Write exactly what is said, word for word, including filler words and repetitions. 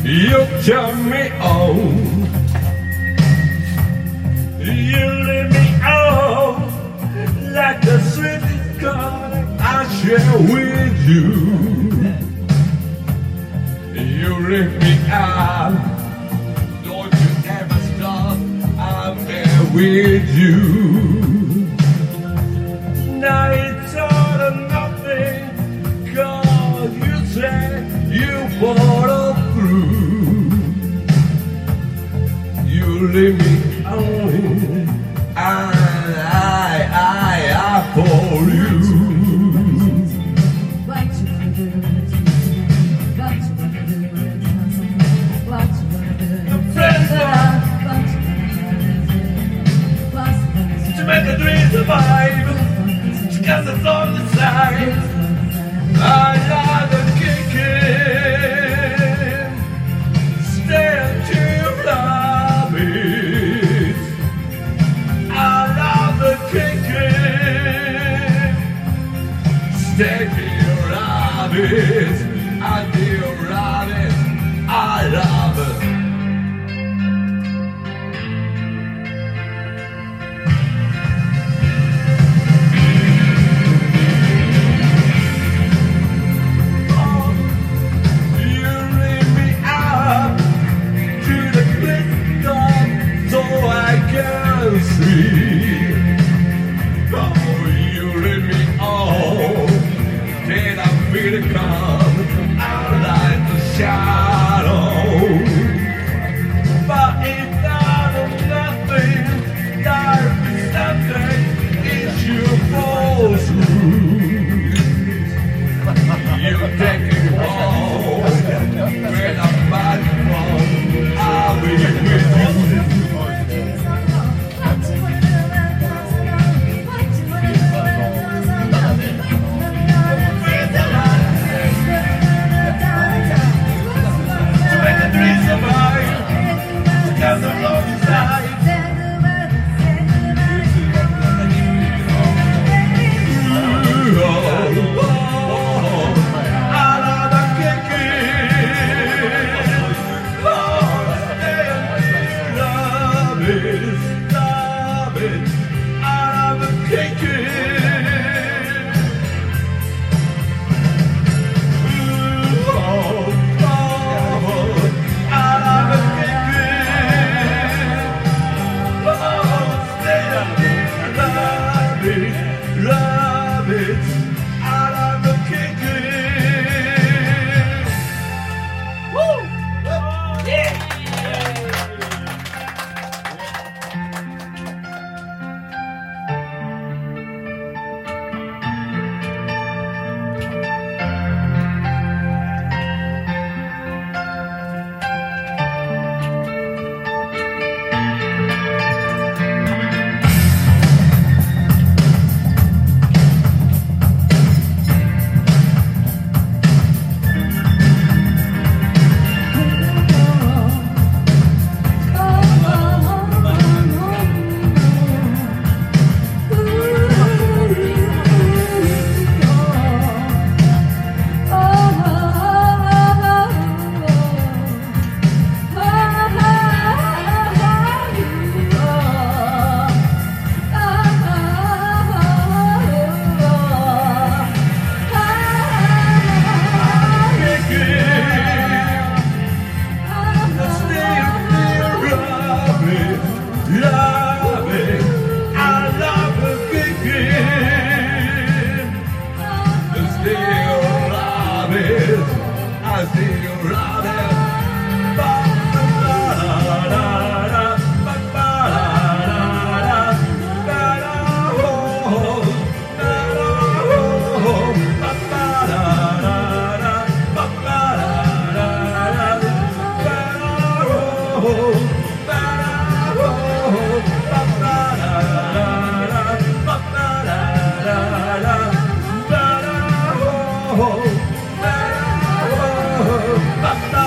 You turn me on. You leave me on like a sweet God I share with you. You leave me out. Don't you ever stop. I'm there with you. Now it's all or nothing. God, you said you follow through. You leave me only. I, I, I, I for you. What you wanna do? What you wanna do? What you wanna do? Friends are to make a dream survive. Cause it's on the side. I love the kicking. Still to love it. I love the kicking. Stay to love it. I do love it. I love it. Oh, you leave me on. Then I feel it come out like the shadow. But it's not of nothing. There is something if you fall through. You take it home. When I'm back home, I'll be with you. Love it, I love the kicking. Woo! Yeah! Oh,